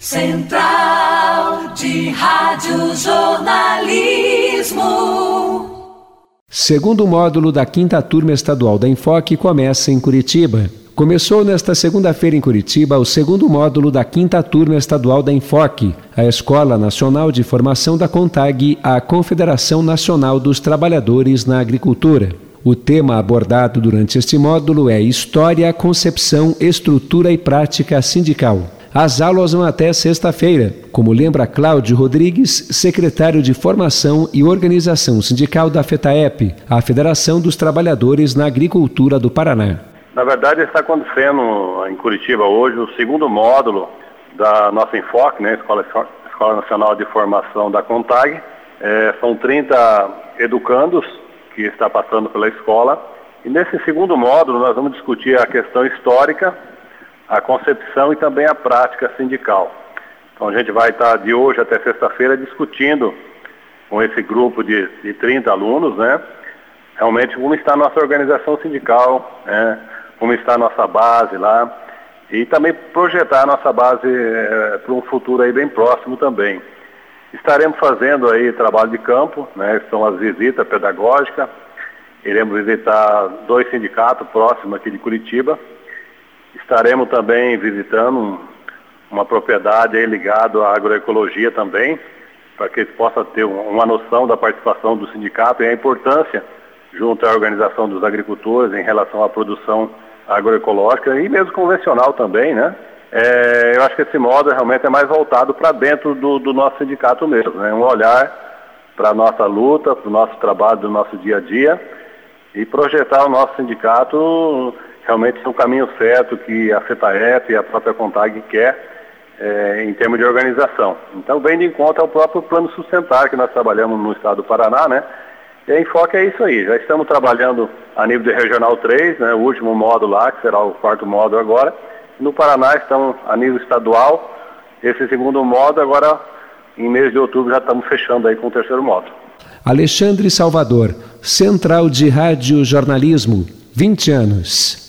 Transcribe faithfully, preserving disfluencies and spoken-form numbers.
Central de Rádio Jornalismo. Segundo módulo da quinta turma estadual da Enfoque começa em Curitiba. Começou nesta segunda-feira em Curitiba o segundo módulo da quinta turma estadual da Enfoque, a Escola Nacional de Formação da CONTAG, a Confederação Nacional dos Trabalhadores na Agricultura. O tema abordado durante este módulo é História, Concepção, Estrutura e Prática Sindical. As aulas vão até sexta-feira, como lembra Cláudio Rodrigues, secretário de Formação e Organização Sindical da FETAEP, a Federação dos Trabalhadores na Agricultura do Paraná. Na verdade, está acontecendo em Curitiba hoje o segundo módulo da nossa Enfoque, né, Escola, Escola Nacional de Formação da CONTAG. É, são trinta educandos que está passando pela escola. E nesse segundo módulo nós vamos discutir a questão histórica, a concepção e também a prática sindical. Então a gente vai estar de hoje até sexta-feira discutindo com esse grupo de, de trinta alunos, né, realmente como está a nossa organização sindical, né, como está a nossa base lá, e também projetar a nossa base é, para um futuro aí bem próximo também. Estaremos fazendo aí trabalho de campo, né, são as visitas pedagógicas, iremos visitar dois sindicatos próximos aqui de Curitiba, estaremos também visitando uma propriedade aí ligada à agroecologia também, para que eles possam ter uma noção da participação do sindicato e a importância junto à organização dos agricultores em relação à produção agroecológica e mesmo convencional também, né? É, eu acho que esse modo realmente é mais voltado para dentro do, do nosso sindicato mesmo, né? Um olhar para a nossa luta, para o nosso trabalho do nosso dia a dia e projetar o nosso sindicato realmente no caminho certo que a FETAEP e a própria CONTAG quer é, em termos de organização. Então vem de encontro ao próprio plano sustentável que nós trabalhamos no estado do Paraná, né? E a Enfoque é isso aí, já estamos trabalhando a nível de Regional três, né, o último módulo lá, que será o quarto módulo agora. No Paraná estamos a nível estadual, esse segundo módulo, agora em mês de outubro já estamos fechando aí com o terceiro módulo. Alexandre Salvador, Central de Rádio Jornalismo, vinte anos.